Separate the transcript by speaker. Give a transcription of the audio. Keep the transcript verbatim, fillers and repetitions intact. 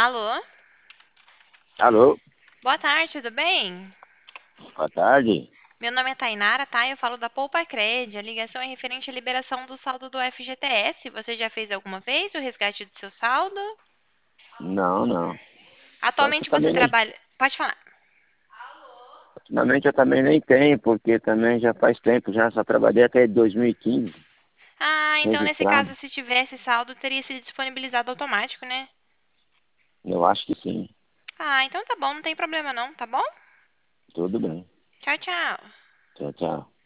Speaker 1: Alô?
Speaker 2: Alô,
Speaker 1: Boa tarde, tudo bem?
Speaker 2: boa tarde.
Speaker 1: Meu nome é Tainara, tá? Eu falo da Poupa Cred. A ligação é referente à liberação do saldo do F G T S. Você já fez alguma vez o resgate do seu saldo?
Speaker 2: Não, não. Só que eu
Speaker 1: Atualmente você
Speaker 2: também nem,
Speaker 1: trabalha. Pode falar.
Speaker 2: ultimamente eu também nem tenho, porque também já faz tempo, já só trabalhei até dois mil e quinze,
Speaker 1: Ah, então nesse
Speaker 2: registrado.
Speaker 1: caso, se tivesse saldo, teria sido disponibilizado automático, né?
Speaker 2: Eu acho que sim.
Speaker 1: Ah, então tá bom, não tem problema não, tá bom?
Speaker 2: Tudo bem.
Speaker 1: Tchau, tchau.
Speaker 2: Tchau, tchau.